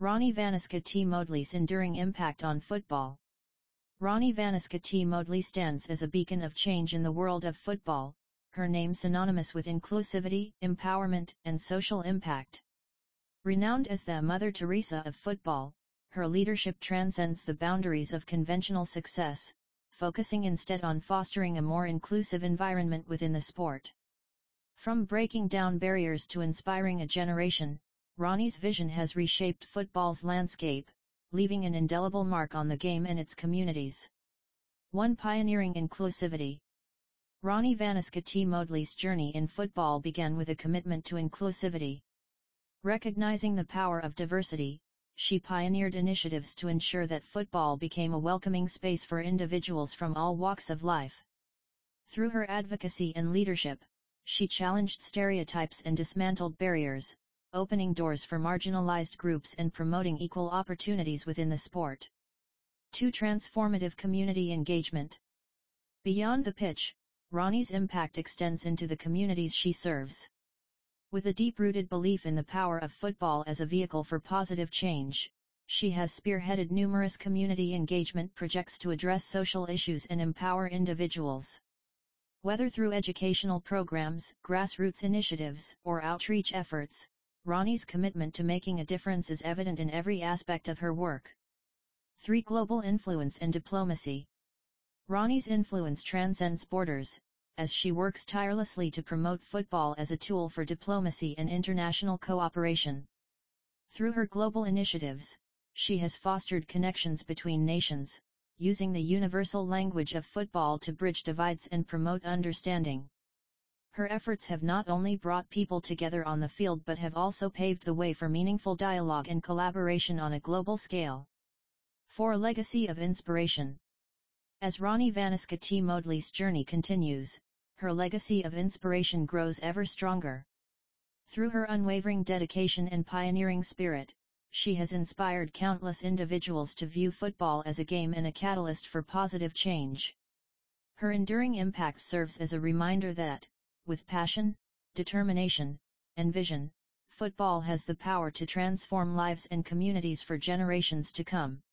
Rani Vaniska T. Modly's enduring impact on football. Rani Vaniska T. Modly stands as a beacon of change in the world of football, her name synonymous with inclusivity, empowerment, and social impact. Renowned as the Mother Teresa of football, her leadership transcends the boundaries of conventional success, focusing instead on fostering a more inclusive environment within the sport. From breaking down barriers to inspiring a generation, Rani's vision has reshaped football's landscape, leaving an indelible mark on the game and its communities. 1. Pioneering inclusivity. Rani Vaniska T. Modly's journey in football began with a commitment to inclusivity. Recognizing the power of diversity, she pioneered initiatives to ensure that football became a welcoming space for individuals from all walks of life. Through her advocacy and leadership, she challenged stereotypes and dismantled barriers, opening doors for marginalized groups and promoting equal opportunities within the sport. 2. Transformative community engagement. Beyond the pitch, Rani's impact extends into the communities she serves. With a deep-rooted belief in the power of football as a vehicle for positive change, she has spearheaded numerous community engagement projects to address social issues and empower individuals. Whether through educational programs, grassroots initiatives, or outreach efforts, Rani's commitment to making a difference is evident in every aspect of her work. 3. Global influence and diplomacy. Rani's influence transcends borders, as she works tirelessly to promote football as a tool for diplomacy and international cooperation. Through her global initiatives, she has fostered connections between nations, using the universal language of football to bridge divides and promote understanding. Her efforts have not only brought people together on the field but have also paved the way for meaningful dialogue and collaboration on a global scale. 4. Legacy of inspiration. As Rani Vaniska T. Modly's journey continues, her legacy of inspiration grows ever stronger. Through her unwavering dedication and pioneering spirit, she has inspired countless individuals to view football as a game and a catalyst for positive change. Her enduring impact serves as a reminder that, with passion, determination, and vision, football has the power to transform lives and communities for generations to come.